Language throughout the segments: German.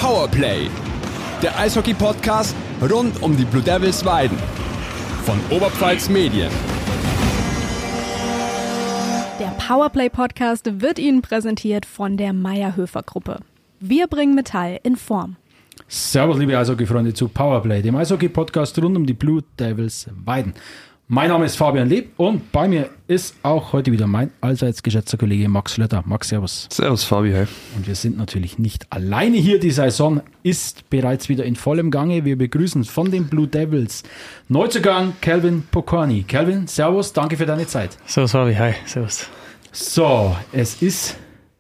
Powerplay, der Eishockey-Podcast rund um die Blue Devils Weiden von Oberpfalz Medien. Der Powerplay-Podcast wird Ihnen präsentiert von der Mayr-Höfer-Gruppe. Wir bringen Metall in Form. Servus, liebe Eishockey-Freunde, zu Powerplay, dem Eishockey-Podcast rund um die Blue Devils Weiden. Mein Name ist Fabian Leb und bei mir ist auch heute wieder mein allseits geschätzter Kollege Max Lötter. Max, servus. Servus, Fabi, hi. Und wir sind natürlich nicht alleine hier. Die Saison ist bereits wieder in vollem Gange. Wir begrüßen von den Blue Devils Neuzugang Calvin Pokorny. Calvin, servus, danke für deine Zeit. Servus, Fabi, hi, servus. So, es ist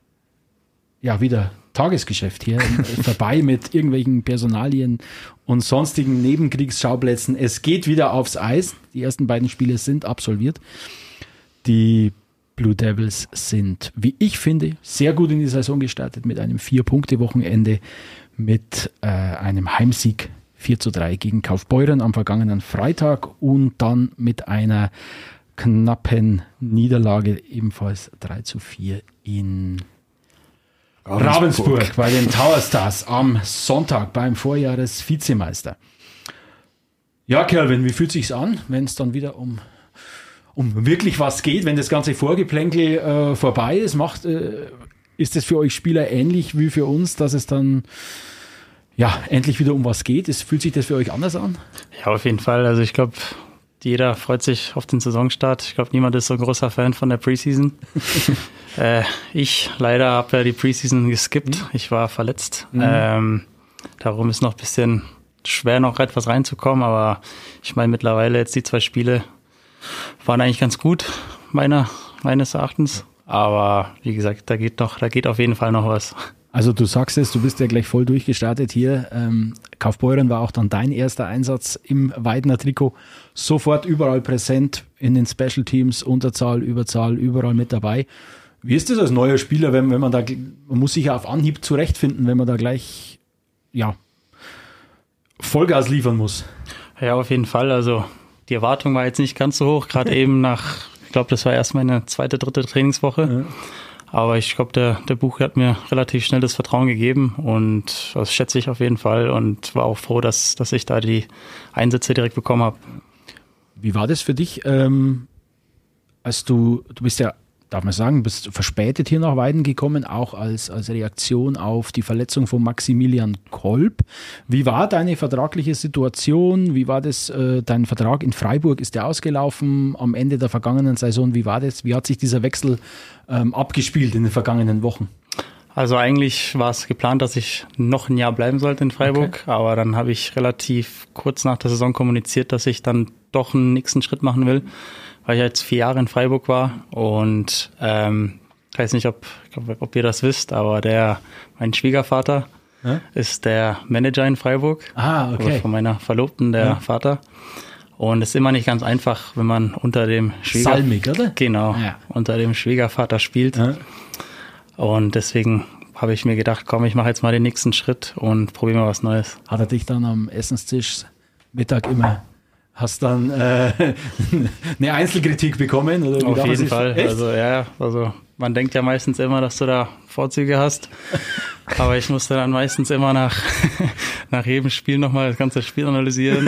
ja wieder Tagesgeschäft hier vorbei mit irgendwelchen Personalien und sonstigen Nebenkriegsschauplätzen. Es geht wieder aufs Eis. Die ersten beiden Spiele sind absolviert. Die Blue Devils sind, wie ich finde, sehr gut in die Saison gestartet mit einem 4-Punkte-Wochenende, mit einem Heimsieg 4:3 gegen Kaufbeuren am vergangenen Freitag und dann mit einer knappen Niederlage, ebenfalls 3:4 in Ravensburg bei den Tower Stars am Sonntag beim Vorjahres-Vizemeister. Ja, Calvin, wie fühlt sich's an, wenn es dann wieder um wirklich was geht, wenn das ganze Vorgeplänkel vorbei ist? Ist es für euch Spieler ähnlich wie für uns, dass es dann ja endlich wieder um was geht? Fühlt sich das für euch anders an? Ja, auf jeden Fall. Also ich glaube, jeder freut sich auf den Saisonstart. Ich glaube, niemand ist so ein großer Fan von der Preseason. Ich leider habe ja die Preseason geskippt. Ich war verletzt. Darum ist noch ein bisschen schwer, noch etwas reinzukommen. Aber ich meine, mittlerweile jetzt die 2 Spiele waren eigentlich ganz gut, meines Erachtens. Aber wie gesagt, da geht auf jeden Fall noch was. Also du sagst es, du bist ja gleich voll durchgestartet hier. Kaufbeuren war auch dann dein erster Einsatz im Weidener Trikot. Sofort überall präsent in den Special Teams, Unterzahl, Überzahl, überall mit dabei. Wie ist das als neuer Spieler, wenn man muss sich ja auf Anhieb zurechtfinden, wenn man da gleich Vollgas liefern muss? Ja, auf jeden Fall. Also die Erwartung war jetzt nicht ganz so hoch, gerade eben ich glaube, das war erst meine 2., 3. Trainingswoche. Ja. Aber ich glaube, der Buch hat mir relativ schnell das Vertrauen gegeben und das schätze ich auf jeden Fall und war auch froh, dass ich da die Einsätze direkt bekommen habe. Wie war das für dich, als du bist ja, darf man sagen, bist verspätet hier nach Weiden gekommen, auch als Reaktion auf die Verletzung von Maximilian Kolb. Wie war deine vertragliche Situation? Wie war das, dein Vertrag in Freiburg, ist der ausgelaufen am Ende der vergangenen Saison? Wie war das? Wie hat sich dieser Wechsel abgespielt in den vergangenen Wochen? Also eigentlich war es geplant, dass ich noch ein Jahr bleiben sollte in Freiburg, okay. Aber dann habe ich relativ kurz nach der Saison kommuniziert, dass ich dann doch einen nächsten Schritt machen will, weil ich jetzt 4 Jahre in Freiburg war und ich weiß nicht, ob ihr das wisst, aber mein Schwiegervater ist der Manager in Freiburg. Ah, okay. Also von meiner Verlobten, der Vater. Und es ist immer nicht ganz einfach, wenn man unter dem Salmig, oder? Genau, unter dem Schwiegervater spielt. Ja. Und deswegen habe ich mir gedacht, komm, ich mache jetzt mal den nächsten Schritt und probiere mal was Neues. Hat er dich dann am Essenstisch Mittag immer... Hast dann eine Einzelkritik bekommen? Oder auf jeden Fall. Also man denkt ja meistens immer, dass du da Vorzüge hast. Aber ich musste dann meistens immer nach jedem Spiel nochmal das ganze Spiel analysieren.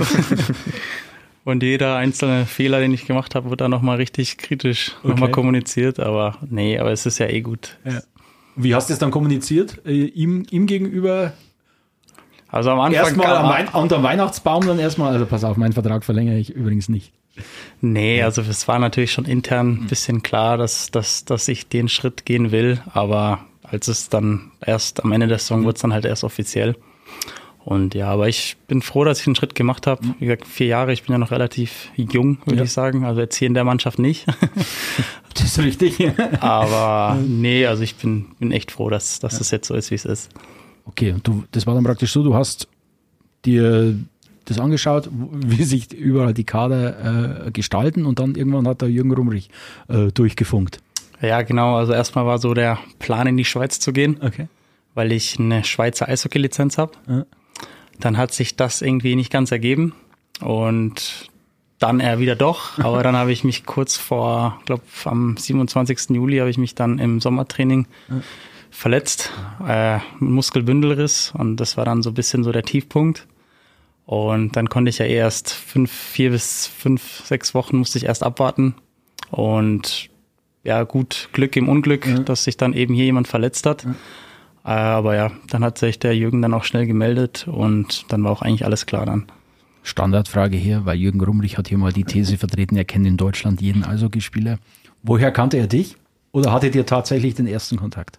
Und jeder einzelne Fehler, den ich gemacht habe, wird dann nochmal richtig kritisch nochmal kommuniziert. Aber es ist ja eh gut. Ja. Wie hast du es dann kommuniziert? Ihm gegenüber? Also am Anfang erstmal unter Weihnachtsbaum dann erstmal, also pass auf, meinen Vertrag verlängere ich übrigens nicht. Nee, also es war natürlich schon intern ein bisschen klar, dass ich den Schritt gehen will, aber als es dann erst am Ende der Saison wurde es dann halt erst offiziell. Und ja, aber ich bin froh, dass ich einen Schritt gemacht habe. Wie gesagt, 4 Jahre, ich bin ja noch relativ jung, würde ich sagen. Also jetzt hier in der Mannschaft nicht. Das ist richtig. Aber nee, also ich bin echt froh, dass es jetzt so ist, wie es ist. Okay, und das war dann praktisch so, du hast dir das angeschaut, wie sich überall die Kader gestalten und dann irgendwann hat der Jürgen Rumrich durchgefunkt. Ja, genau. Also erstmal war so der Plan, in die Schweiz zu gehen, weil ich eine Schweizer Eishockey-Lizenz habe. Ja. Dann hat sich das irgendwie nicht ganz ergeben und dann eher wieder doch. Aber dann habe ich mich kurz vor, ich glaube am 27. Juli habe ich mich dann im Sommertraining verletzt, Muskelbündelriss, und das war dann so ein bisschen so der Tiefpunkt. Und dann konnte ich ja erst 4 bis 5, 6 Wochen musste ich erst abwarten. Und ja, gut, Glück im Unglück, dass sich dann eben hier jemand verletzt hat. Aber ja, dann hat sich der Jürgen dann auch schnell gemeldet und dann war auch eigentlich alles klar dann. Standardfrage hier, weil Jürgen Rumlich hat hier mal die These vertreten, er kennt in Deutschland jeden Eishockeyspieler. Woher kannte er dich? Oder hattet ihr tatsächlich den ersten Kontakt?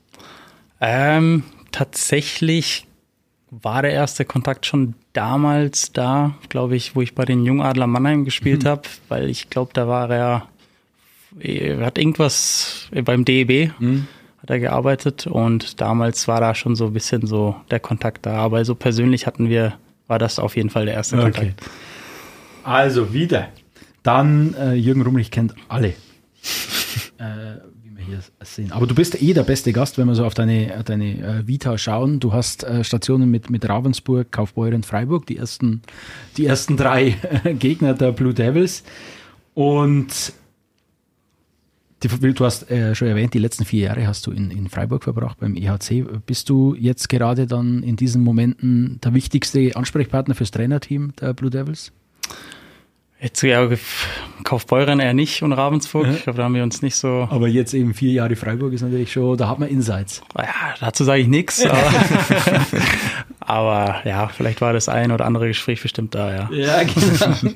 Tatsächlich war der erste Kontakt schon damals da, glaube ich, wo ich bei den Jungadler Mannheim gespielt habe, weil ich glaube, da war er hat irgendwas beim DEB hat er gearbeitet und damals war da schon so ein bisschen so der Kontakt da, aber so persönlich war das auf jeden Fall der erste Kontakt. Also wieder. Dann Jürgen Rumlich kennt alle. Wie wir hier sehen. Aber du bist der beste Gast, wenn wir so auf deine Vita schauen. Du hast Stationen mit Ravensburg, Kaufbeuren, Freiburg, die ersten 3 Gegner der Blue Devils. Und du hast schon erwähnt, die letzten 4 Jahre hast du in Freiburg verbracht, beim EHC. Bist du jetzt gerade dann in diesen Momenten der wichtigste Ansprechpartner fürs Trainerteam der Blue Devils? Jetzt ja, Kaufbeuren eher nicht und Ravensburg. Ich glaube, da haben wir uns nicht so... Aber jetzt eben 4 Jahre Freiburg ist natürlich schon, da hat man Insights. Ja, dazu sage ich nichts. Aber ja, vielleicht war das ein oder andere Gespräch bestimmt da, ja. Ja, genau.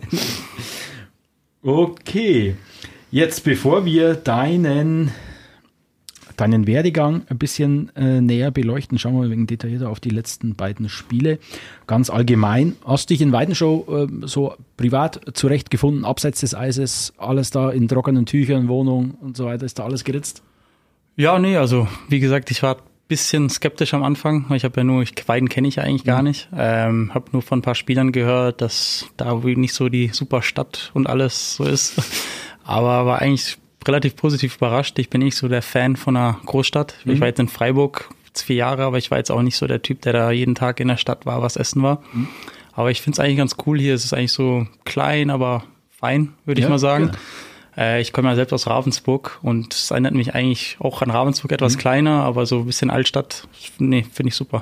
Okay. Jetzt, bevor wir deinen Werdegang ein bisschen näher beleuchten, schauen wir ein wenig detaillierter auf die letzten beiden Spiele. Ganz allgemein, hast du dich in Weidenschow so privat zurechtgefunden, abseits des Eises, alles da in trockenen Tüchern, Wohnung und so weiter, ist da alles geritzt? Ja, nee, also wie gesagt, ich war ein bisschen skeptisch am Anfang. Weiden kenne ich ja eigentlich gar nicht. Habe nur von ein paar Spielern gehört, dass da nicht so die super Stadt und alles so ist. Aber war eigentlich relativ positiv überrascht. Ich bin nicht so der Fan von einer Großstadt. Ich war jetzt in Freiburg 4 Jahre, aber ich war jetzt auch nicht so der Typ, der da jeden Tag in der Stadt war, was essen war. Aber ich finde es eigentlich ganz cool hier. Es ist eigentlich so klein, aber fein, würde ich mal sagen. Genau. Ich komme ja selbst aus Ravensburg und es erinnert mich eigentlich auch an Ravensburg, etwas kleiner, aber so ein bisschen Altstadt. Nee, finde ich super.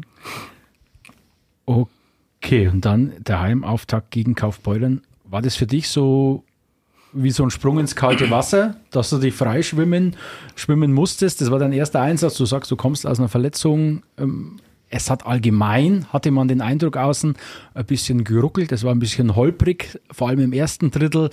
Okay, und dann der Heimauftakt gegen Kaufbeuren. War das für dich so wie so ein Sprung ins kalte Wasser, dass du dich frei schwimmen musstest? Das war dein erster Einsatz. Du sagst, du kommst aus einer Verletzung. Es hatte man den Eindruck außen, ein bisschen geruckelt. Es war ein bisschen holprig, vor allem im ersten Drittel.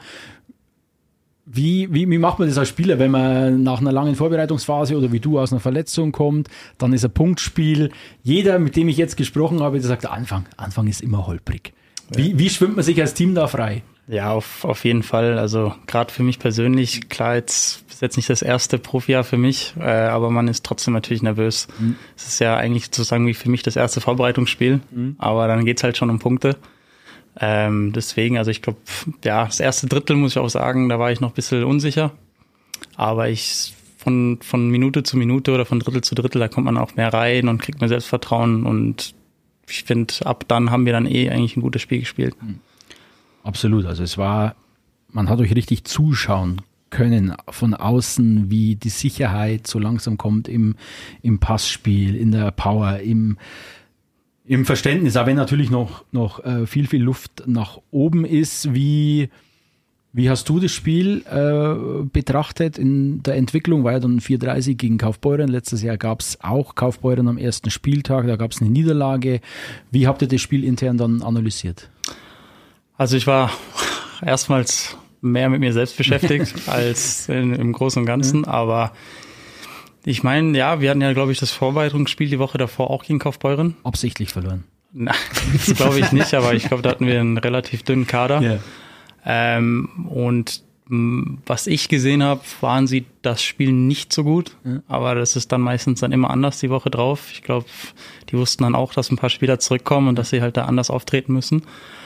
Wie macht man das als Spieler, wenn man nach einer langen Vorbereitungsphase oder wie du aus einer Verletzung kommt, dann ist ein Punktspiel. Jeder, mit dem ich jetzt gesprochen habe, der sagt, Anfang ist immer holprig. Wie schwimmt man sich als Team da frei? Ja, auf jeden Fall. Also gerade für mich persönlich, klar, ist jetzt nicht das erste Profijahr für mich, aber man ist trotzdem natürlich nervös. Es ist ja eigentlich sozusagen wie für mich das erste Vorbereitungsspiel, aber dann geht's halt schon um Punkte. Deswegen, also ich glaube, ja, das erste Drittel muss ich auch sagen, da war ich noch ein bisschen unsicher, aber von Minute zu Minute oder von Drittel zu Drittel, da kommt man auch mehr rein und kriegt mehr Selbstvertrauen und ich finde, ab dann haben wir dann eigentlich ein gutes Spiel gespielt. Absolut, also man hat euch richtig zuschauen können von außen, wie die Sicherheit so langsam kommt im Passspiel, in der Power, im Verständnis, aber wenn natürlich noch viel Luft nach oben ist. Wie hast du das Spiel betrachtet in der Entwicklung? War ja dann 4:30 gegen Kaufbeuren. Letztes Jahr gab es auch Kaufbeuren am ersten Spieltag, da gab es eine Niederlage. Wie habt ihr das Spiel intern dann analysiert? Also ich war erstmals mehr mit mir selbst beschäftigt als im Großen und Ganzen, aber ich meine, ja, wir hatten ja, glaube ich, das Vorbereitungsspiel die Woche davor auch gegen Kaufbeuren. Absichtlich verloren? Nein, das glaube ich nicht, aber ich glaube, da hatten wir einen relativ dünnen Kader. Yeah. Und was ich gesehen habe, waren sie das Spiel nicht so gut, aber das ist dann meistens dann immer anders die Woche drauf. Ich glaube, die wussten dann auch, dass ein paar Spieler zurückkommen und dass sie halt da anders auftreten müssen.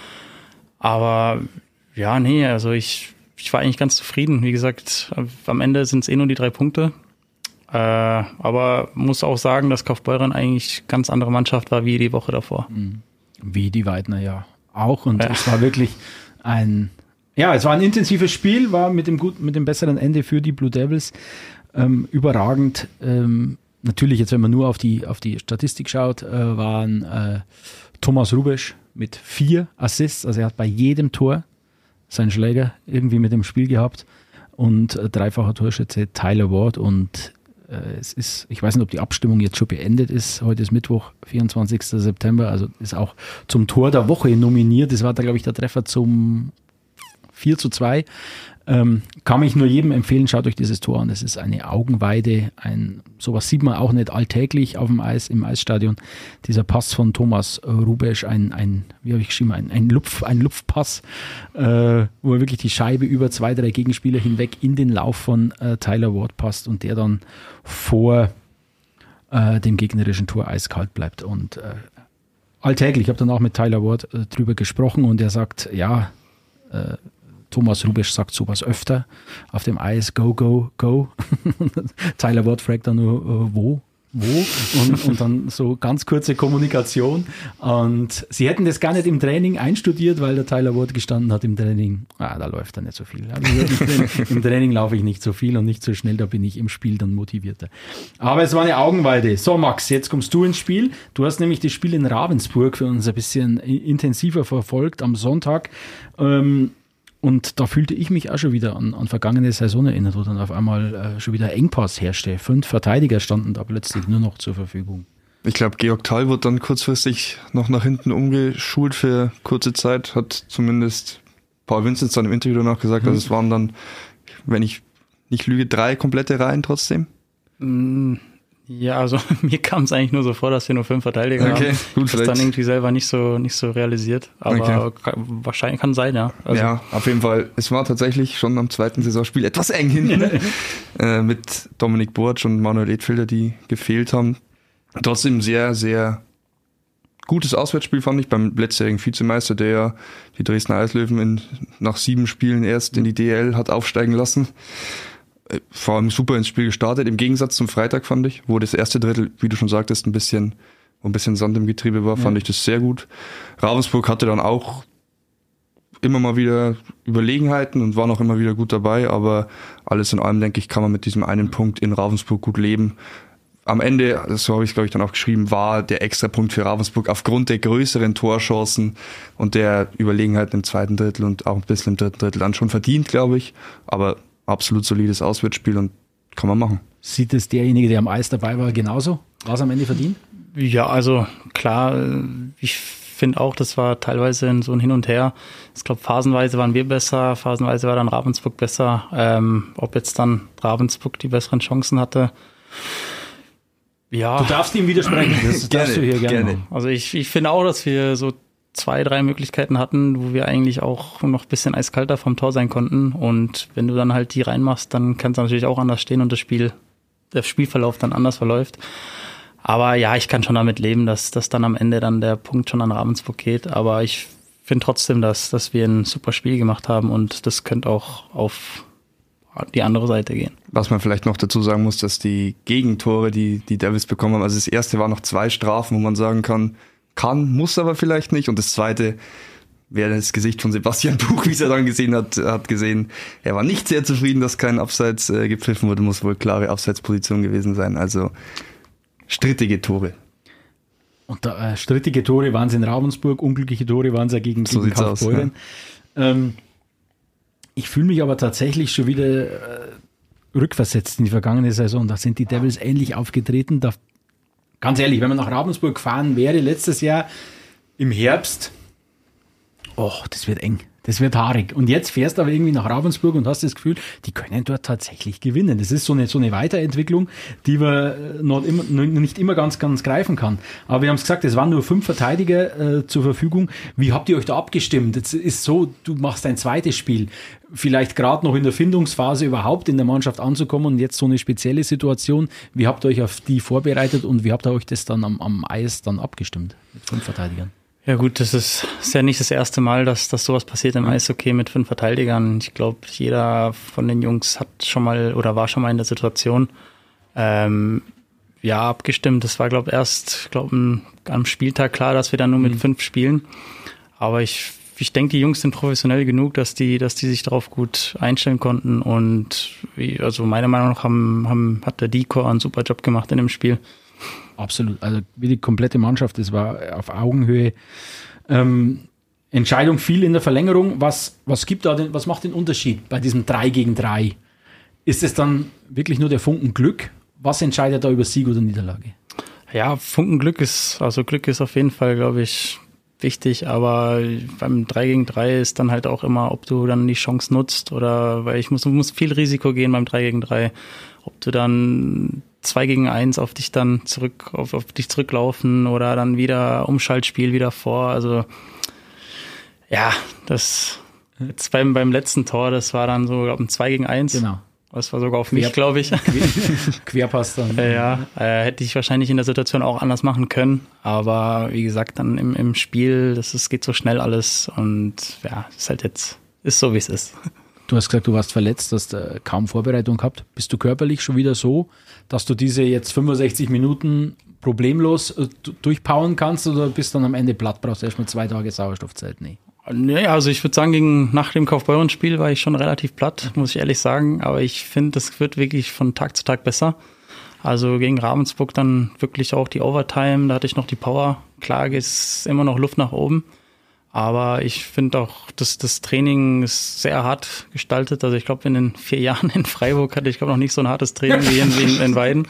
Aber ja, nee, also ich war eigentlich ganz zufrieden. Wie gesagt, am Ende sind es nur die 3 Punkte. Aber muss auch sagen, dass Kaufbeuren eigentlich ganz andere Mannschaft war wie die Woche davor. Wie die Weidner ja auch. Und es war wirklich es war ein intensives Spiel, war mit dem besseren Ende für die Blue Devils überragend. natürlich, jetzt wenn man nur auf die Statistik schaut, waren Thomas Rubesch mit 4 Assists, also er hat bei jedem Tor seinen Schläger irgendwie mit im Spiel gehabt und dreifacher Torschütze Tyler Ward und es ist, ich weiß nicht, ob die Abstimmung jetzt schon beendet ist. Heute ist Mittwoch, 24. September, also ist auch zum Tor der Woche nominiert. Das war da, glaube ich, der Treffer zum 4:2. Kann ich nur jedem empfehlen, schaut euch dieses Tor an. Das ist eine Augenweide. Sowas sieht man auch nicht alltäglich auf dem Eis, im Eisstadion. Dieser Pass von Thomas Rubesch, wie habe ich geschrieben, ein Lupfpass, wo er wirklich die Scheibe über 2, 3 Gegenspieler hinweg in den Lauf von Tyler Ward passt und der dann vor dem gegnerischen Tor eiskalt bleibt. Und alltäglich, ich habe dann auch mit Tyler Ward drüber gesprochen und er sagt, ja, Thomas Rubesch sagt sowas öfter auf dem Eis, go, go, go. Tyler Ward fragt dann nur, wo? Und dann so ganz kurze Kommunikation. Und sie hätten das gar nicht im Training einstudiert, weil der Tyler Ward gestanden hat im Training. Da läuft er nicht so viel. Also im Training laufe ich nicht so viel und nicht so schnell, da bin ich im Spiel dann motivierter. Aber es war eine Augenweide. So Max, jetzt kommst du ins Spiel. Du hast nämlich das Spiel in Ravensburg für uns ein bisschen intensiver verfolgt am Sonntag. Und da fühlte ich mich auch schon wieder an vergangene Saison erinnert, wo dann auf einmal schon wieder Engpass herrschte. 5 Verteidiger standen da plötzlich nur noch zur Verfügung. Ich glaube, Georg Thal wurde dann kurzfristig noch nach hinten umgeschult für kurze Zeit, hat zumindest Paul Vinzenz dann im Interview danach gesagt, also es waren dann, wenn ich nicht lüge, 3 komplette Reihen trotzdem. Ja, also mir kam es eigentlich nur so vor, dass wir nur 5 Verteidiger haben. Gut, das ist dann irgendwie selber nicht so realisiert. Aber wahrscheinlich kann sein, ja. Also. Ja, auf jeden Fall. Es war tatsächlich schon am 2. Saisonspiel etwas eng hinten. Mit Dominik Bortsch und Manuel Edfelder, die gefehlt haben. Trotzdem sehr, sehr gutes Auswärtsspiel, fand ich, beim letztjährigen Vizemeister, der ja die Dresdner Eislöwen nach 7 Spielen erst in die DL hat aufsteigen lassen. Vor allem super ins Spiel gestartet, im Gegensatz zum Freitag, fand ich, wo das erste Drittel, wie du schon sagtest, ein bisschen Sand im Getriebe war, fand ich das sehr gut. Ravensburg hatte dann auch immer mal wieder Überlegenheiten und war noch immer wieder gut dabei, aber alles in allem, denke ich, kann man mit diesem einen Punkt in Ravensburg gut leben. Am Ende, so habe ich es, glaube ich, dann auch geschrieben, war der Extrapunkt für Ravensburg aufgrund der größeren Torchancen und der Überlegenheiten im zweiten Drittel und auch ein bisschen im dritten Drittel dann schon verdient, glaube ich, aber absolut solides Auswärtsspiel und kann man machen. Sieht es derjenige, der am Eis dabei war, genauso? War es am Ende verdient? Ja, also klar, ich finde auch, das war teilweise so ein Hin und Her. Ich glaube, phasenweise waren wir besser, phasenweise war dann Ravensburg besser. Ob jetzt dann Ravensburg die besseren Chancen hatte, ja. Du darfst ihm widersprechen, das darfst du hier gerne. Also ich finde auch, dass wir so 2, 3 Möglichkeiten hatten, wo wir eigentlich auch noch ein bisschen eiskalter vom Tor sein konnten. Und wenn du dann halt die reinmachst, dann kann es natürlich auch anders stehen und der Spielverlauf dann anders verläuft. Aber ja, ich kann schon damit leben, dass dann am Ende dann der Punkt schon an Ravensburg geht. Aber ich finde trotzdem, dass wir ein super Spiel gemacht haben und das könnte auch auf die andere Seite gehen. Was man vielleicht noch dazu sagen muss, dass die Gegentore, die Devils bekommen haben, also das erste war noch 2 Strafen, wo man sagen kann, muss aber vielleicht nicht. Und das zweite, wer das Gesicht von Sebastian Buch, wie es er dann gesehen hat gesehen, er war nicht sehr zufrieden, dass kein Abseits gepfiffen wurde, muss wohl klare Abseitsposition gewesen sein. Also strittige Tore. Und strittige Tore waren es in Ravensburg, unglückliche Tore waren es ja gegen Kaufbeuren. Ja. Ich fühle mich aber tatsächlich schon wieder rückversetzt in die vergangene Saison. Da sind die Devils ähnlich aufgetreten. Ganz ehrlich, wenn man nach Ravensburg gefahren wäre, letztes Jahr im Herbst, das wird eng, das wird haarig. Und jetzt fährst du aber irgendwie nach Ravensburg und hast das Gefühl, die können dort tatsächlich gewinnen. Das ist so eine Weiterentwicklung, die man nicht immer ganz greifen kann. Aber wir haben es gesagt, es waren nur 5 Verteidiger zur Verfügung. Wie habt ihr euch da abgestimmt? Jetzt ist so, du machst dein zweites Spiel, vielleicht gerade noch in der Findungsphase überhaupt in der Mannschaft anzukommen und jetzt so eine spezielle Situation. Wie habt ihr euch auf die vorbereitet und wie habt ihr euch das dann am Eis dann abgestimmt mit 5 Verteidigern? Ja gut, das ist ja nicht das erste Mal, dass sowas passiert im Eishockey mit 5 Verteidigern. Ich glaube, jeder von den Jungs hat schon mal oder war schon mal in der Situation. Abgestimmt. Das war, erst am Spieltag klar, dass wir dann nur mit 5 spielen. Aber ich ich denke, die Jungs sind professionell genug, dass die sich darauf gut einstellen konnten. Und also meiner Meinung nach hat der Dikor einen super Job gemacht in dem Spiel. Absolut. Also wie die komplette Mannschaft, das war auf Augenhöhe. Entscheidung fiel in der Verlängerung. Was macht den Unterschied bei diesem 3-3? Ist es dann wirklich nur der Funken Glück? Was entscheidet da über Sieg oder Niederlage? Ja, Funken Glück ist auf jeden Fall, glaube ich, wichtig, aber beim 3-3 ist dann halt auch immer, ob du dann die Chance nutzt oder, weil du musst viel Risiko gehen beim 3-3, ob du dann 2-1 auf dich zurücklaufen oder dann wieder Umschaltspiel wieder vor, also ja, das jetzt beim letzten Tor, das war dann so, glaube ich, ein 2-1. Genau. Das war sogar auf mich, glaube ich. Querpass dann. Hätte ich wahrscheinlich in der Situation auch anders machen können. Aber wie gesagt, dann im Spiel, geht so schnell alles. Und ja, ist so, wie es ist. Du hast gesagt, du warst verletzt, hast kaum Vorbereitung gehabt. Bist du körperlich schon wieder so, dass du diese jetzt 65 Minuten problemlos durchpowern kannst oder bist dann am Ende platt, brauchst du erstmal 2 Tage Sauerstoffzeit? Nee. Naja, also ich würde sagen, nach dem Kaufbeuren-Spiel war ich schon relativ platt, muss ich ehrlich sagen. Aber ich finde, das wird wirklich von Tag zu Tag besser. Also gegen Ravensburg dann wirklich auch die Overtime, da hatte ich noch die Power. Klar, ist immer noch Luft nach oben. Aber ich finde auch, das Training ist sehr hart gestaltet. Also ich glaube, in den 4 Jahren in Freiburg hatte ich noch nicht so ein hartes Training wie in Weiden.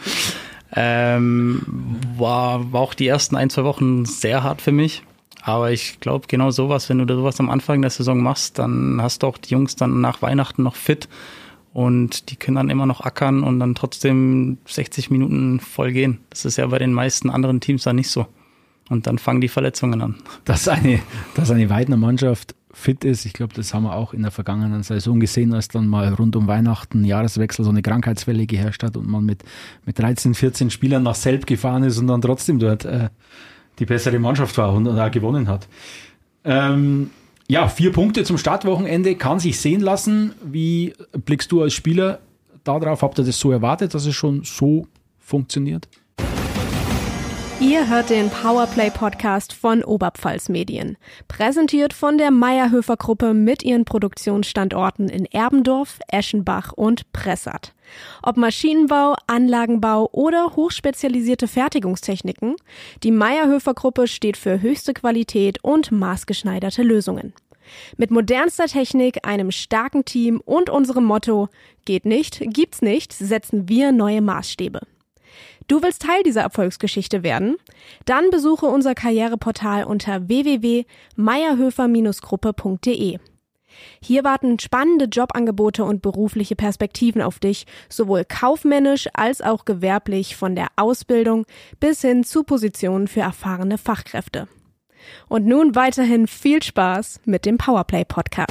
War auch die ersten 1-2 Wochen sehr hart für mich. Aber ich glaube, genau sowas, wenn du sowas am Anfang der Saison machst, dann hast du auch die Jungs dann nach Weihnachten noch fit und die können dann immer noch ackern und dann trotzdem 60 Minuten voll gehen. Das ist ja bei den meisten anderen Teams dann nicht so. Und dann fangen die Verletzungen an. Dass eine Weidener Mannschaft fit ist, ich glaube, das haben wir auch in der vergangenen Saison gesehen, als dann mal rund um Weihnachten, Jahreswechsel, so eine Krankheitswelle geherrscht hat und man mit 13, 14 Spielern nach Selb gefahren ist und dann trotzdem dort die bessere Mannschaft war und auch gewonnen hat. 4 Punkte zum Startwochenende kann sich sehen lassen. Wie blickst du als Spieler darauf? Habt ihr das so erwartet, dass es schon so funktioniert? Ihr hört den Powerplay-Podcast von Oberpfalz Medien. Präsentiert von der Mayr-Höfer-Gruppe mit ihren Produktionsstandorten in Erbendorf, Eschenbach und Pressath. Ob Maschinenbau, Anlagenbau oder hochspezialisierte Fertigungstechniken, die Mayr-Höfer-Gruppe steht für höchste Qualität und maßgeschneiderte Lösungen. Mit modernster Technik, einem starken Team und unserem Motto „Geht nicht, gibt's nicht" setzen wir neue Maßstäbe. Du willst Teil dieser Erfolgsgeschichte werden? Dann besuche unser Karriereportal unter www.mayerhöfer-gruppe.de. Hier warten spannende Jobangebote und berufliche Perspektiven auf dich, sowohl kaufmännisch als auch gewerblich, von der Ausbildung bis hin zu Positionen für erfahrene Fachkräfte. Und nun weiterhin viel Spaß mit dem Powerplay-Podcast.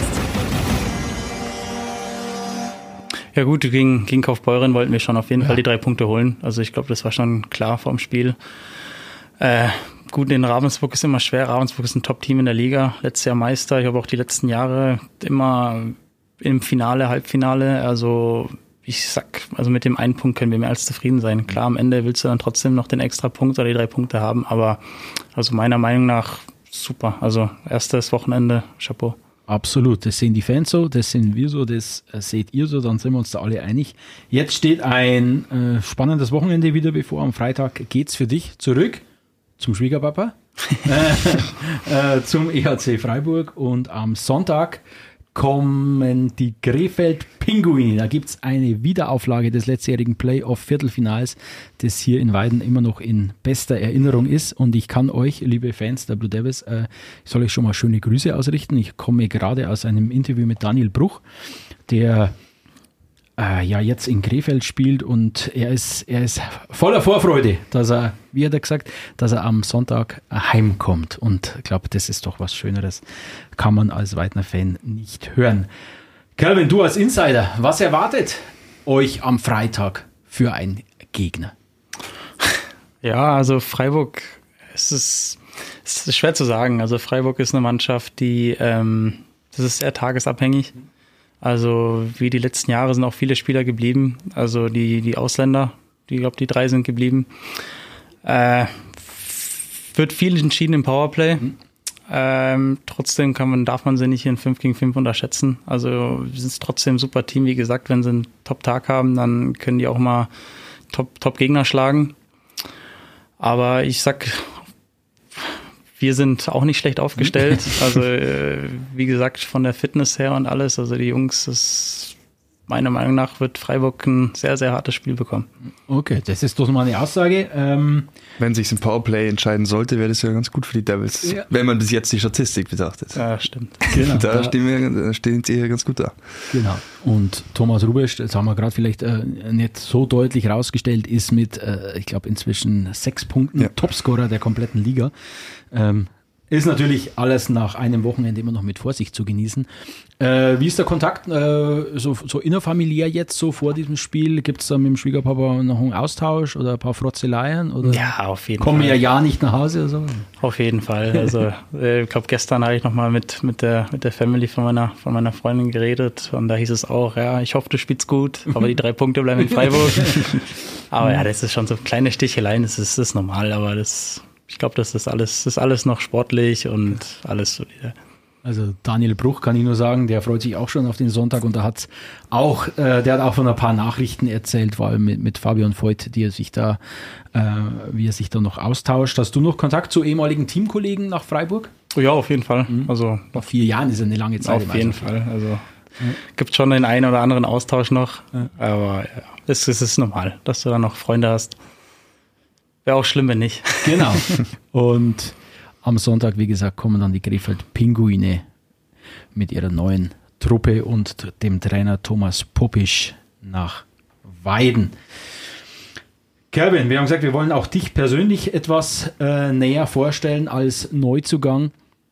Ja gut, gegen Kaufbeuren wollten wir schon auf jeden Fall die 3 Punkte holen. Also ich glaube, das war schon klar vorm Spiel. Gut, in Ravensburg ist immer schwer. Ravensburg ist ein Top-Team in der Liga. Letztes Jahr Meister. Ich habe auch die letzten Jahre immer im Finale, Halbfinale. Also ich sag, mit dem 1 Punkt können wir mehr als zufrieden sein. Klar, am Ende willst du dann trotzdem noch den extra Punkt oder die 3 Punkte haben. Aber also meiner Meinung nach super. Also erstes Wochenende, Chapeau. Absolut, das sehen die Fans so, das sehen wir so, das seht ihr so, dann sind wir uns da alle einig. Jetzt steht ein spannendes Wochenende wieder bevor. Am Freitag geht's für dich zurück zum Schwiegerpapa, zum EHC Freiburg, und am Sonntag kommen die Krefeld-Pinguine. Da gibt es eine Wiederauflage des letztjährigen Playoff-Viertelfinals, das hier in Weiden immer noch in bester Erinnerung ist. Und ich kann euch, liebe Fans der Blue Devils, ich soll euch schon mal schöne Grüße ausrichten. Ich komme gerade aus einem Interview mit Daniel Bruch, der jetzt in Krefeld spielt, und er ist voller Vorfreude, dass er, wie hat er gesagt, dass er am Sonntag heimkommt. Und ich glaube, das ist doch was Schöneres, kann man als Weidner Fan nicht hören. Calvin, du als Insider, was erwartet euch am Freitag für einen Gegner? Ja, also Freiburg, es ist schwer zu sagen. Also Freiburg ist eine Mannschaft, die, das ist sehr tagesabhängig. Also wie die letzten Jahre sind auch viele Spieler geblieben. Also die Ausländer, ich glaube, die 3 sind geblieben. Wird viel entschieden im Powerplay. Trotzdem darf man sie nicht in 5 gegen 5 unterschätzen. Also wir sind trotzdem ein super Team. Wie gesagt, wenn sie einen Top-Tag haben, dann können die auch mal Top-Gegner schlagen. Aber ich sag, wir sind auch nicht schlecht aufgestellt. Also wie gesagt, von der Fitness her und alles. Also die Jungs, meiner Meinung nach wird Freiburg ein sehr, sehr hartes Spiel bekommen. Okay, das ist doch mal eine Aussage. Wenn sich im Powerplay entscheiden sollte, wäre das ja ganz gut für die Devils, Ja. wenn man bis jetzt die Statistik betrachtet. Ja, stimmt. Genau, Da stehen sie hier ganz gut da. Genau. Und Thomas Rubesch, das haben wir gerade vielleicht nicht so deutlich rausgestellt, ist mit, ich glaube, inzwischen 6 Punkten Topscorer der kompletten Liga. Ist natürlich alles nach einem Wochenende immer noch mit Vorsicht zu genießen. Wie ist der Kontakt so innerfamiliär jetzt so vor diesem Spiel? Gibt es da mit dem Schwiegerpapa noch einen Austausch oder ein paar Frotzeleien? Oder Ja, auf jeden kommen Fall. wir ja nicht nach Hause oder so? Auf jeden Fall. Also ich glaube, gestern habe ich nochmal mit der Family von meiner Freundin geredet und da hieß es auch, ja, ich hoffe, du spielst gut, aber die 3 Punkte bleiben in Freiburg. Aber ja, das ist schon so kleine Sticheleien, das ist normal, aber ich glaube, das ist alles noch sportlich und alles solide. Also Daniel Bruch kann ich nur sagen, der freut sich auch schon auf den Sonntag und der hat auch von ein paar Nachrichten erzählt, vor allem mit Fabian Voigt, wie er sich da noch austauscht. Hast du noch Kontakt zu ehemaligen Teamkollegen nach Freiburg? Ja, auf jeden Fall. Also Nach 4 Jahren ist ja eine lange Zeit. auf jeden Fall. Also gibt schon den einen oder anderen Austausch noch, aber ja, es ist normal, dass du da noch Freunde hast. Wäre auch schlimm, wenn nicht. Genau. Und am Sonntag, wie gesagt, kommen dann die Krefeld Pinguine mit ihrer neuen Truppe und dem Trainer Thomas Popisch nach Weiden. Kelvin, wir haben gesagt, wir wollen auch dich persönlich etwas näher vorstellen als Neuzugang.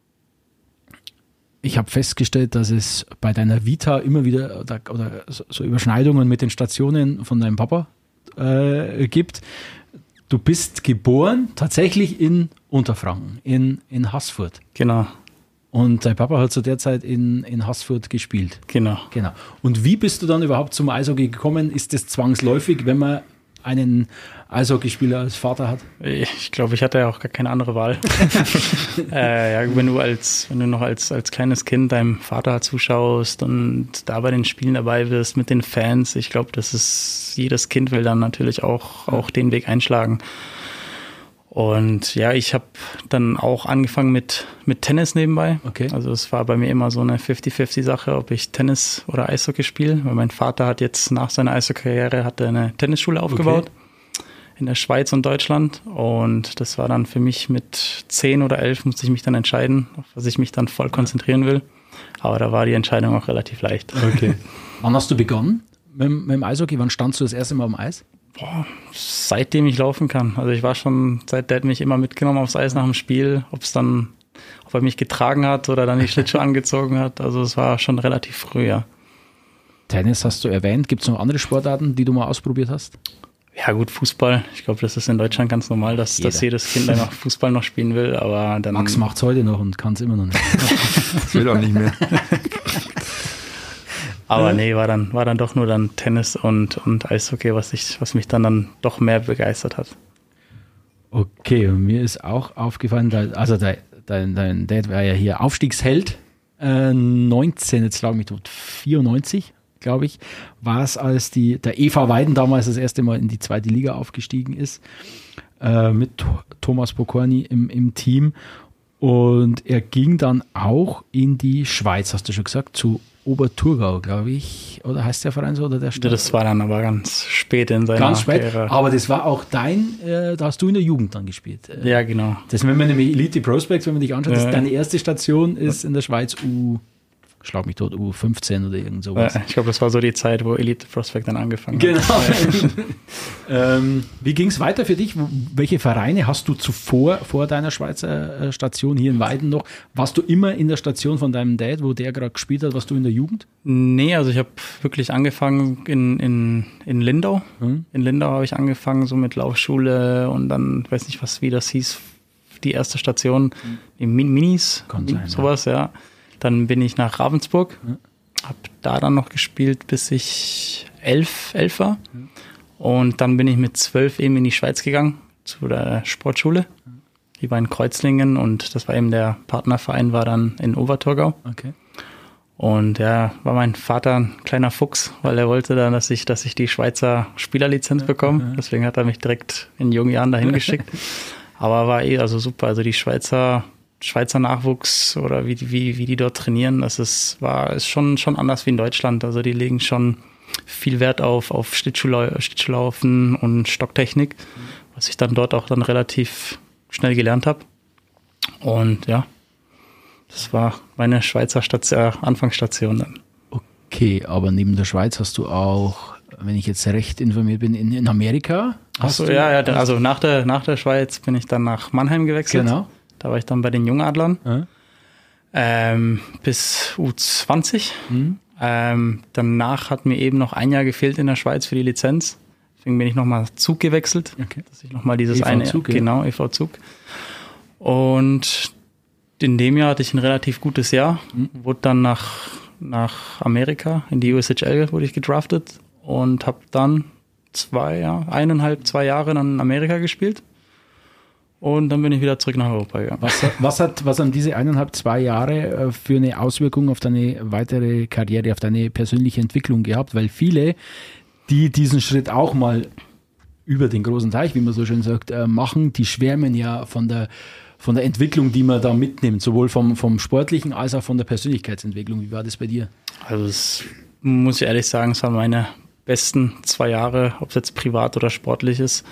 Ich habe festgestellt, dass es bei deiner Vita immer wieder oder so Überschneidungen mit den Stationen von deinem Papa gibt. Du bist geboren tatsächlich in Unterfranken, in Haßfurt. Genau. Und dein Papa hat zu der Zeit in Haßfurt gespielt. Genau. Und wie bist du dann überhaupt zum Eishockey gekommen? Ist das zwangsläufig, wenn man einen Eishockeyspieler als Vater hat? Ich glaube, ich hatte ja auch gar keine andere Wahl. Ja, wenn du noch als kleines Kind deinem Vater zuschaust und da bei den Spielen dabei bist mit den Fans, ich glaube, jedes Kind will dann natürlich auch den Weg einschlagen. Und ja, ich habe dann auch angefangen mit Tennis nebenbei. Okay. Also es war bei mir immer so eine 50-50-Sache, ob ich Tennis oder Eishockey spiele. Weil mein Vater hat jetzt nach seiner Eishockey-Karriere eine Tennisschule aufgebaut. In der Schweiz und Deutschland. Und das war dann für mich mit 10 oder 11 musste ich mich dann entscheiden, auf was ich mich dann voll konzentrieren will. Aber da war die Entscheidung auch relativ leicht. Okay. Wann hast du begonnen mit dem Eishockey? Wann standst du das erste Mal am Eis? Seitdem ich laufen kann. Also ich war schon, der hat mich immer mitgenommen aufs Eis nach dem Spiel, ob er mich getragen hat oder dann die Schlittschuhe angezogen hat. Also es war schon relativ früh, ja. Tennis hast du erwähnt. Gibt es noch andere Sportarten, die du mal ausprobiert hast? Ja gut, Fußball. Ich glaube, das ist in Deutschland ganz normal, dass jedes Kind einfach Fußball noch spielen will. Aber dann Max macht es heute noch und kann es immer noch nicht. Das will auch nicht mehr. Aber nee, war dann doch nur dann Tennis und Eishockey, was mich dann doch mehr begeistert hat. Okay, und mir ist auch aufgefallen, dein Dad war ja hier Aufstiegsheld, 19, jetzt glaube ich, 94, glaube ich, war es, als der EV Weiden damals das erste Mal in die 2. Liga aufgestiegen ist, mit Thomas Pokorny im Team. Und er ging dann auch in die Schweiz, hast du schon gesagt, zu Oberthurgau, glaube ich. Oder heißt der Verein so? Oder der Stadt? Das war dann aber ganz spät in seiner Ganz spät, Karriere. aber das war auch da hast du in der Jugend dann gespielt. Ja, genau. Das, wenn man nämlich Elite Prospects, wenn man dich anschaut, deine erste Station ist in der Schweiz schlag mich tot, U15 oder irgend sowas. Ich glaube, das war so die Zeit, wo Elite Prospect dann angefangen hat. Genau. Wie ging es weiter für dich? Welche Vereine hast du vor deiner Schweizer Station hier in Weiden noch? Warst du immer in der Station von deinem Dad, wo der gerade gespielt hat? Warst du in der Jugend? Nee, also ich habe wirklich angefangen in Lindau. In Lindau habe ich angefangen, so mit Laufschule und dann, ich weiß nicht, wie das hieß, die erste Station, die Minis, Kann sein, sowas, ja. Dann bin ich nach Ravensburg, habe da dann noch gespielt, bis ich 11 war. Und dann bin ich mit 12 eben in die Schweiz gegangen, zu der Sportschule Die war in Kreuzlingen und das war eben der Partnerverein, war dann in Obertorgau. Okay. Und ja, war mein Vater ein kleiner Fuchs, weil er wollte dann, dass ich die Schweizer Spielerlizenz bekomme. Deswegen hat er mich direkt in jungen Jahren dahin geschickt. Aber war also super. Also die Schweizer Nachwuchs oder wie die dort trainieren, ist schon anders wie in Deutschland. Also die legen schon viel Wert auf Schlittschuhlaufen und Stocktechnik, was ich dann dort auch dann relativ schnell gelernt habe. Und ja, das war meine Schweizer Anfangsstation dann. Okay, aber neben der Schweiz hast du auch, wenn ich jetzt recht informiert bin, in Amerika? Achso, ja, also nach der Schweiz bin ich dann nach Mannheim gewechselt. Genau. Da war ich dann bei den Jungadlern bis U20. Danach hat mir eben noch ein Jahr gefehlt in der Schweiz für die Lizenz. Deswegen bin ich nochmal Zug gewechselt, dass ich nochmal dieses EV-Zug, EV Zug. Und in dem Jahr hatte ich ein relativ gutes Jahr, wurde dann nach Amerika, in die USHL wurde ich gedraftet und habe dann 2 Jahre dann in Amerika gespielt. Und dann bin ich wieder zurück nach Europa gegangen. Was haben diese 2 Jahre für eine Auswirkung auf deine weitere Karriere, auf deine persönliche Entwicklung gehabt? Weil viele, die diesen Schritt auch mal über den großen Teich, wie man so schön sagt, machen, die schwärmen ja von der Entwicklung, die man da mitnimmt, sowohl vom Sportlichen als auch von der Persönlichkeitsentwicklung. Wie war das bei dir? Also das muss ich ehrlich sagen, es waren meine besten 2 Jahre, ob es jetzt privat oder sportlich ist.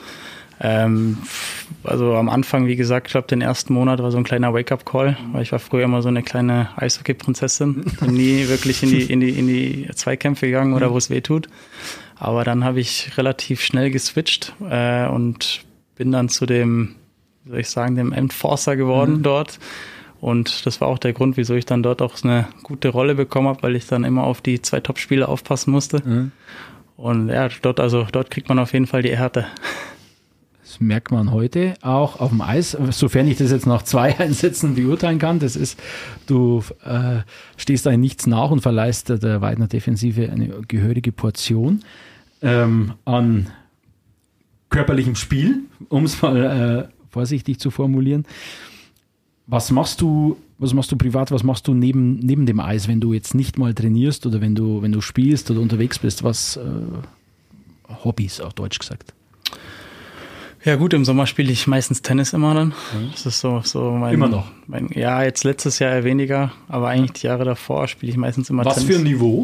Also am Anfang, wie gesagt, ich glaube, den ersten Monat war so ein kleiner Wake-up-Call, weil ich war früher immer so eine kleine Eishockey-Prinzessin, bin nie wirklich in die Zweikämpfe gegangen oder wo es weh tut. Aber dann habe ich relativ schnell geswitcht und bin dann zu dem Enforcer geworden dort. Und das war auch der Grund, wieso ich dann dort auch eine gute Rolle bekommen habe, weil ich dann immer auf die 2 Top-Spieler aufpassen musste. Und ja, dort kriegt man auf jeden Fall die Härte. Das merkt man heute auch auf dem Eis, sofern ich das jetzt nach 2 Einsätzen beurteilen kann. Das ist, du stehst da in nichts nach und verleihst der Weidner Defensive eine gehörige Portion an körperlichem Spiel, um es mal vorsichtig zu formulieren. Was machst du privat, was machst du neben dem Eis, wenn du jetzt nicht mal trainierst oder wenn du spielst oder unterwegs bist? Was Hobbys, auf Deutsch gesagt? Ja gut, im Sommer spiele ich meistens Tennis immer dann. Das ist so mein... Immer noch? Ja, jetzt letztes Jahr eher weniger, aber eigentlich die Jahre davor spiele ich meistens immer Tennis. Was für ein Niveau?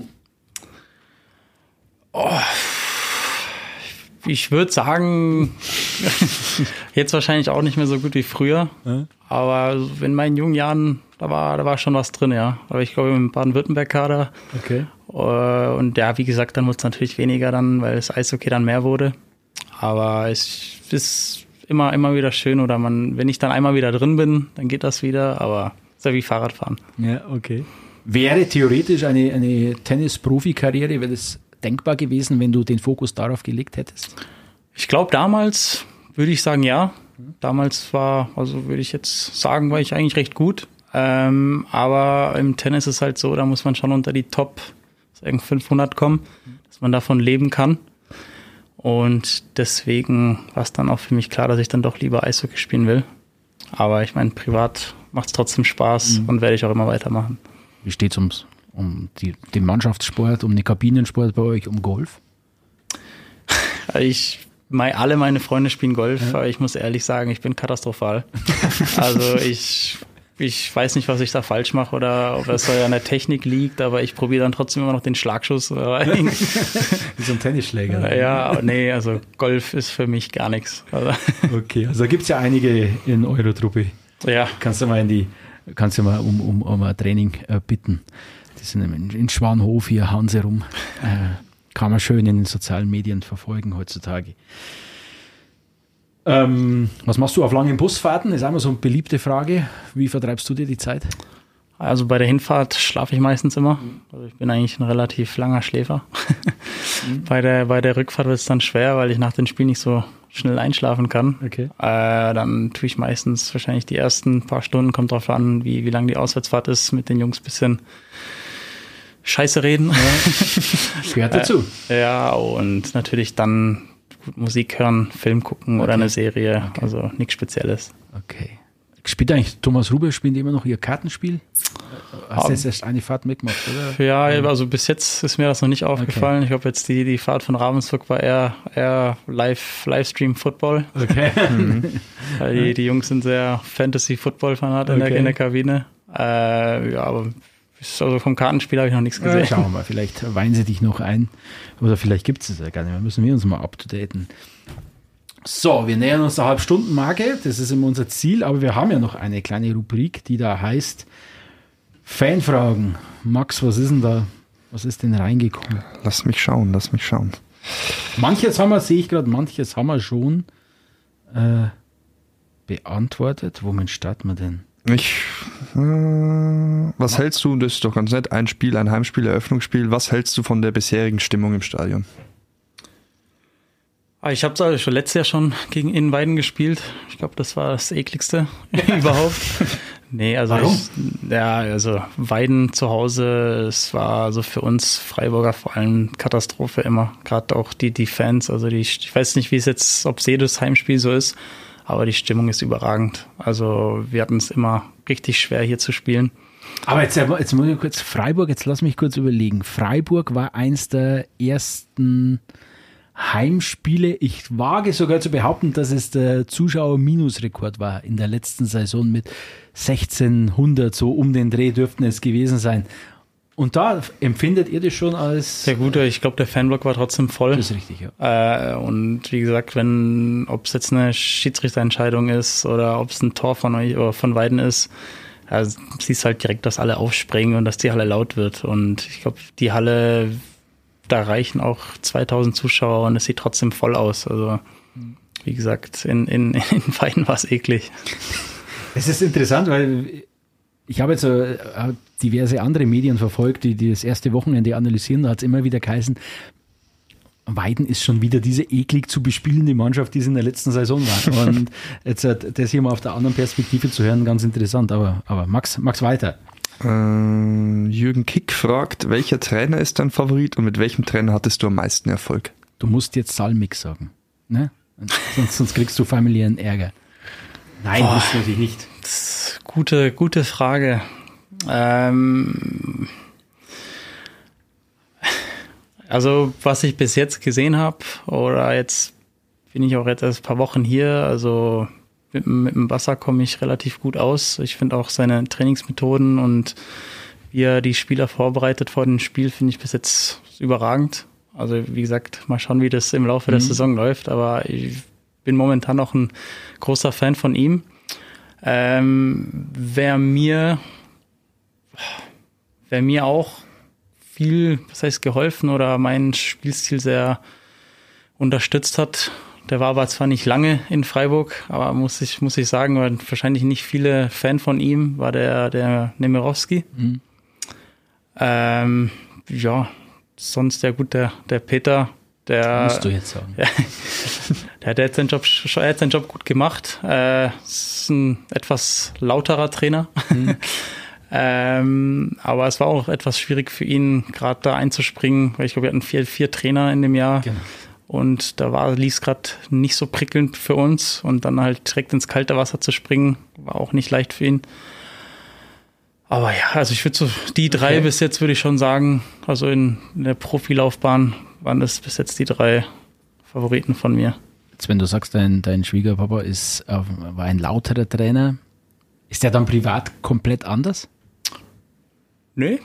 Ich würde sagen, jetzt wahrscheinlich auch nicht mehr so gut wie früher, aber in meinen jungen Jahren, da war schon was drin, ja. Aber ich glaube im Baden-Württemberg-Kader. Okay. Und ja, wie gesagt, dann wurde es natürlich weniger dann, weil das Eishockey dann mehr wurde. Aber es ist immer wieder schön oder wenn ich dann einmal wieder drin bin, dann geht das wieder, aber es ist ja wie Fahrradfahren. Ja, okay. Wäre theoretisch eine Tennis-Profi-Karriere, wäre das denkbar gewesen, wenn du den Fokus darauf gelegt hättest? Ich glaube, damals würde ich sagen, ja. Damals würde ich jetzt sagen, war ich eigentlich recht gut. Aber im Tennis ist halt so, da muss man schon unter die Top 500 kommen, dass man davon leben kann. Und deswegen war es dann auch für mich klar, dass ich dann doch lieber Eishockey spielen will. Aber ich meine, privat macht es trotzdem Spaß und werde ich auch immer weitermachen. Wie steht es um den Mannschaftssport, um den Kabinensport bei euch, um Golf? Alle meine Freunde spielen Golf, aber ich muss ehrlich sagen, ich bin katastrophal. Also ich weiß nicht, was ich da falsch mache oder ob es an der Technik liegt, aber ich probiere dann trotzdem immer noch den Schlagschuss. Wie so ein Tennisschläger. Ja, nee, also Golf ist für mich gar nichts. Okay, also da gibt es ja einige in eurer Truppe. Ja. Kannst du mal um ein Training bitten. Die sind in Schwanhof hier, hauen sie rum. Kann man schön in den sozialen Medien verfolgen heutzutage. Was machst du auf langen Busfahrten? Ist einmal so eine beliebte Frage. Wie vertreibst du dir die Zeit? Also bei der Hinfahrt schlafe ich meistens immer. Also ich bin eigentlich ein relativ langer Schläfer. Bei der Rückfahrt wird es dann schwer, weil ich nach dem Spiel nicht so schnell einschlafen kann. Okay. Dann tue ich meistens wahrscheinlich die ersten paar Stunden, kommt drauf an, wie lang die Auswärtsfahrt ist, mit den Jungs ein bisschen Scheiße reden. Ja. Gehört dazu. Ja, und natürlich dann Musik hören, Film gucken oder eine Serie, also nichts Spezielles. Okay. Spielt eigentlich Thomas Ruber, spielt immer noch ihr Kartenspiel? Hast du jetzt erst eine Fahrt mitgemacht, oder? Ja, also bis jetzt ist mir das noch nicht aufgefallen. Okay. Ich glaube, jetzt die Fahrt von Ravensburg war eher Livestream-Football. Okay. Die Jungs sind sehr Fantasy-Football-Fanat in der Kabine. Aber also vom Kartenspiel habe ich noch nichts gesehen. Ja, schauen wir mal, vielleicht weihen sie dich noch ein. Oder vielleicht gibt es es ja gar nicht mehr. Müssen wir uns mal up-to-daten. So, wir nähern uns der Halbstundenmarke. Das ist immer unser Ziel. Aber wir haben ja noch eine kleine Rubrik, die da heißt Fanfragen. Max, was ist denn da? Was ist denn reingekommen? Lass mich schauen. Manches haben wir, sehe ich gerade, manches haben wir schon beantwortet. Womit starten wir denn? Was hältst du, das ist doch ganz nett, ein Spiel, ein Heimspiel, Eröffnungsspiel, was hältst du von der bisherigen Stimmung im Stadion? Ich habe schon letztes Jahr schon gegen Innenweiden gespielt. Ich glaube, das war das ekligste überhaupt. Nee, also warum? Weiden zu Hause, es war also für uns Freiburger vor allem Katastrophe immer. Gerade auch die Fans, also ich weiß nicht, wie es jetzt, ob es jedes Heimspiel so ist, aber die Stimmung ist überragend. Also wir hatten es immer richtig schwer hier zu spielen. Aber jetzt muss ich kurz, Freiburg, jetzt lass mich kurz überlegen. Freiburg war eins der ersten Heimspiele. Ich wage sogar zu behaupten, dass es der Zuschauer-Minus-Rekord war in der letzten Saison mit 1600, so um den Dreh dürften es gewesen sein. Und da empfindet ihr das schon als... Sehr gut, ich glaube, der Fanblock war trotzdem voll. Das ist richtig, ja. Und wie gesagt, ob es jetzt eine Schiedsrichterentscheidung ist oder ob es ein Tor von euch oder von Weiden ist, siehst halt direkt, dass alle aufspringen und dass die Halle laut wird. Und ich glaube, die Halle, da reichen auch 2000 Zuschauer und es sieht trotzdem voll aus. Also wie gesagt, in Weiden war es eklig. Es ist interessant, weil ich habe jetzt diverse andere Medien verfolgt, die das erste Wochenende analysieren. Da hat es immer wieder geheißen, Weiden ist schon wieder diese eklig zu bespielende Mannschaft, die es in der letzten Saison war. Und jetzt das hier mal auf der anderen Perspektive zu hören, ganz interessant. Aber Max weiter. Jürgen Kick fragt, welcher Trainer ist dein Favorit und mit welchem Trainer hattest du am meisten Erfolg? Du musst jetzt Salmik sagen. Ne? Sonst kriegst du familiären Ärger. Nein, das natürlich nicht. Das ist gute Frage. Also was ich bis jetzt gesehen habe, oder jetzt bin ich auch jetzt erst ein paar Wochen hier, also mit dem Wasser komme ich relativ gut aus. Ich finde auch seine Trainingsmethoden und wie er die Spieler vorbereitet vor dem Spiel, finde ich bis jetzt überragend. Also wie gesagt, mal schauen, wie das im Laufe der Saison läuft, aber ich bin momentan auch ein großer Fan von ihm. Wer mir auch viel, geholfen oder meinen Spielstil sehr unterstützt hat, der war aber zwar nicht lange in Freiburg, aber muss ich sagen, waren wahrscheinlich nicht viele Fan von ihm, war der Nemirovski. Sonst der Peter, der musst du jetzt sagen. Der hat jetzt seinen Job gut gemacht. Ist ein etwas lauterer Trainer. Aber es war auch etwas schwierig für ihn, gerade da einzuspringen, weil ich glaube, wir hatten vier Trainer in dem Jahr. Genau. Und da lief es gerade nicht so prickelnd für uns. Und dann halt direkt ins kalte Wasser zu springen, war auch nicht leicht für ihn. Aber ja, also ich würde so die drei bis jetzt, würde ich schon sagen, also in der Profilaufbahn waren das bis jetzt die 3 Favoriten von mir. Jetzt, wenn du sagst, dein Schwiegerpapa war ein lauterer Trainer, ist der dann privat komplett anders? Nö.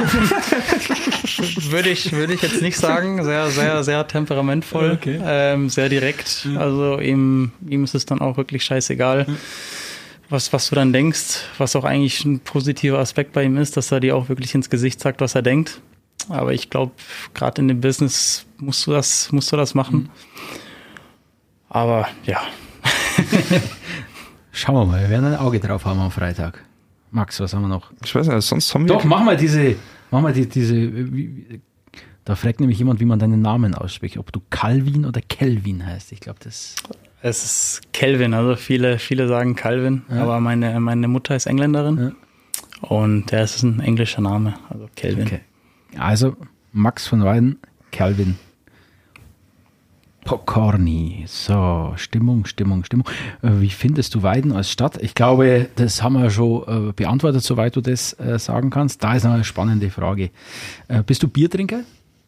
Würde ich jetzt nicht sagen. Sehr, sehr, sehr temperamentvoll, sehr direkt. Also ihm ist es dann auch wirklich scheißegal, was du dann denkst, was auch eigentlich ein positiver Aspekt bei ihm ist, dass er dir auch wirklich ins Gesicht sagt, was er denkt. Aber ich glaube, gerade in dem Business musst du das machen. Aber ja. Schauen wir mal, wir werden ein Auge drauf haben am Freitag. Max, was haben wir noch? Ich weiß nicht, sonst haben wir... Doch, mach mal diese... Da fragt nämlich jemand, wie man deinen Namen ausspricht. Ob du Calvin oder Kelvin heißt. Ich glaube, das... Es ist Kelvin, also viele sagen Calvin, aber meine Mutter ist Engländerin und der ist ein englischer Name, also Kelvin. Okay. Also Max von Weiden, Calvin. Pokorny. So, Stimmung. Wie findest du Weiden als Stadt? Ich glaube, das haben wir schon beantwortet, soweit du das sagen kannst. Da ist noch eine spannende Frage. Bist du Biertrinker?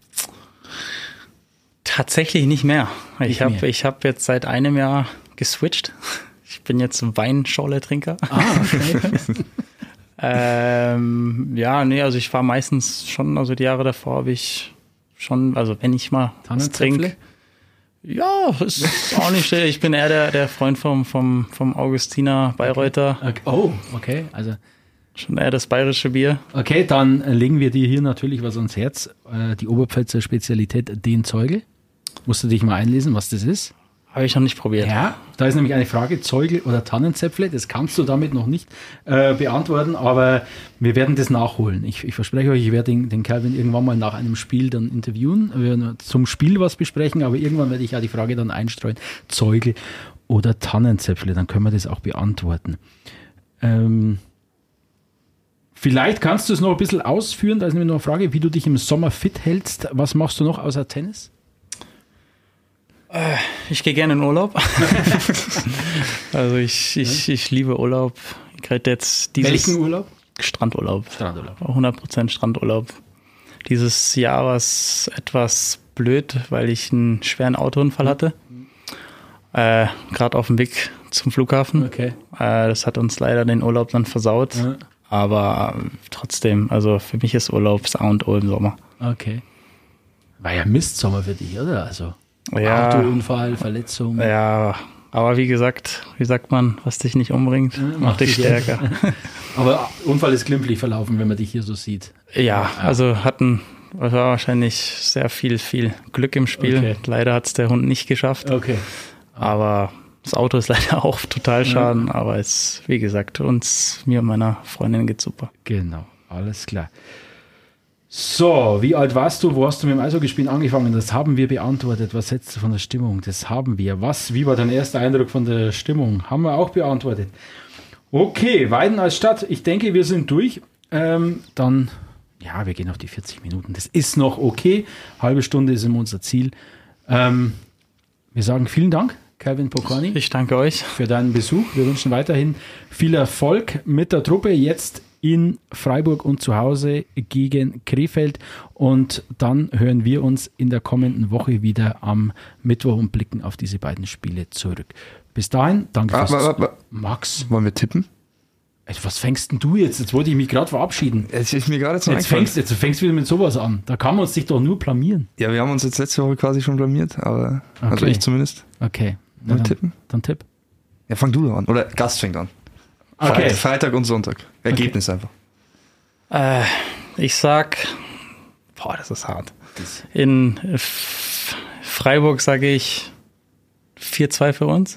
Tatsächlich nicht mehr. Ich hab jetzt seit einem Jahr geswitcht. Ich bin jetzt Weinschorle-Trinker. Okay. Also ich war meistens schon, also die Jahre davor habe ich schon, also wenn ich mal was trinke. Ja, ist auch nicht schlecht. Ich bin eher der Freund vom Augustiner Bayreuther. Okay. Oh, okay. Also schon eher das bayerische Bier. Okay, dann legen wir dir hier natürlich was ans Herz. Die Oberpfälzer Spezialität, den Zeugel. Musst du dich mal einlesen, was das ist? Habe ich noch nicht probiert. Ja, da ist nämlich eine Frage, Zeugel oder Tannenzäpfle. Das kannst du damit noch nicht beantworten, aber wir werden das nachholen. Ich verspreche euch, ich werde den Calvin irgendwann mal nach einem Spiel dann interviewen. Wir werden zum Spiel was besprechen, aber irgendwann werde ich ja die Frage dann einstreuen, Zeugel oder Tannenzäpfle. Dann können wir das auch beantworten. Vielleicht kannst du es noch ein bisschen ausführen. Da ist nämlich noch eine Frage, wie du dich im Sommer fit hältst. Was machst du noch außer Tennis? Ich gehe gerne in Urlaub. Also ich liebe Urlaub. Ich kriege jetzt Welchen Urlaub? Strandurlaub. 100% Strandurlaub. Dieses Jahr war es etwas blöd, weil ich einen schweren Autounfall hatte. Gerade auf dem Weg zum Flughafen. Okay. Das hat uns leider den Urlaub dann versaut. Ja. Aber trotzdem, also für mich ist Urlaub das A und O im Sommer. Okay. War ja Mistsommer für dich, oder? Also Ja. Autounfall, Verletzung. Ja, aber wie gesagt, wie sagt man, was dich nicht umbringt, macht dich stärker. Aber Unfall ist glimpflich verlaufen, wenn man dich hier so sieht. Ja, also war wahrscheinlich sehr viel Glück im Spiel. Okay. Leider hat es der Hund nicht geschafft. Okay. Aber das Auto ist leider auch total schaden. Aber es, wie gesagt, mir und meiner Freundin geht's super. Genau, alles klar. So, wie alt warst du? Wo hast du mit dem Eishockeyspielen angefangen? Das haben wir beantwortet. Was hältst du von der Stimmung? Das haben wir. Wie war dein erster Eindruck von der Stimmung? Haben wir auch beantwortet. Okay, Weiden als Stadt. Ich denke, wir sind durch. Dann, ja, wir gehen auf die 40 Minuten. Das ist noch okay. Halbe Stunde ist immer unser Ziel. Wir sagen vielen Dank, Calvin Pokorny. Ich danke euch für deinen Besuch. Wir wünschen weiterhin viel Erfolg mit der Truppe. Jetzt in Freiburg und zu Hause gegen Krefeld. Und dann hören wir uns in der kommenden Woche wieder am Mittwoch und blicken auf diese beiden Spiele zurück. Bis dahin, danke fürs Max. Wollen wir tippen? Was fängst denn du jetzt? Jetzt wollte ich mich gerade verabschieden. Es ist mir gerade jetzt fängst du wieder mit sowas an. Da kann man uns sich doch nur blamieren. Ja, wir haben uns jetzt letzte Woche quasi schon blamiert, aber okay. Also ich zumindest. Okay. Wollen wir tippen? Dann tipp. Ja, fang du doch an. Oder Gast fängt an. Okay. Freitag und Sonntag. Ergebnis einfach. Ich sag, das ist hart. In Freiburg sage ich 4-2 für uns.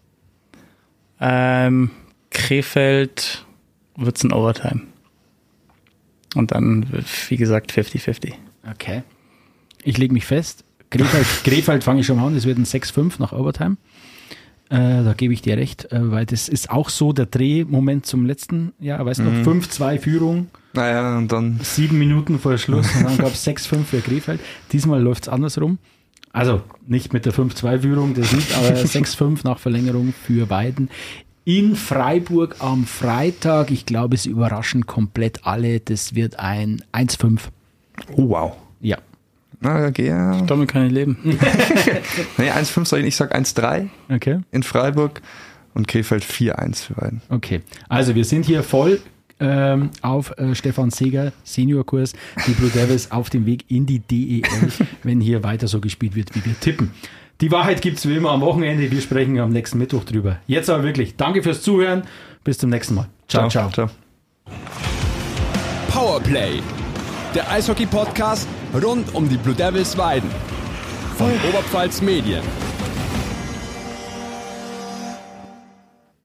Krefeld wird's ein Overtime. Und dann, wie gesagt, 50-50. Okay. Ich lege mich fest. Krefeld fange ich schon an. Es wird ein 6-5 nach Overtime. Da gebe ich dir recht, weil das ist auch so der Drehmoment zum letzten Jahr. Weißt du noch, 5-2 Führung. Naja, und dann 7 Minuten vor Schluss und dann gab es 6-5 für Krefeld. Diesmal läuft es andersrum. Also nicht mit der 5-2-Führung, das nicht, aber 6-5 nach Verlängerung für Weiden. In Freiburg am Freitag, ich glaube, es überraschen komplett alle. Das wird ein 1-5. Oh, wow. Ja. Na, okay, ja. Damit kann ich leben. Nee, 1-5 sage ich sage 1-3 okay. In Freiburg und Krefeld 4-1 für Weiden. Okay, also wir sind hier voll auf Stefan Seger Seniorkurs, die Blue Devils auf dem Weg in die DEL, wenn hier weiter so gespielt wird, wie wir tippen. Die Wahrheit gibt es wie immer am Wochenende, wir sprechen am nächsten Mittwoch drüber. Jetzt aber wirklich, danke fürs Zuhören, bis zum nächsten Mal. Ciao, ciao. Powerplay, der Eishockey-Podcast rund um die Blue Devils Weiden von Oberpfalz Medien.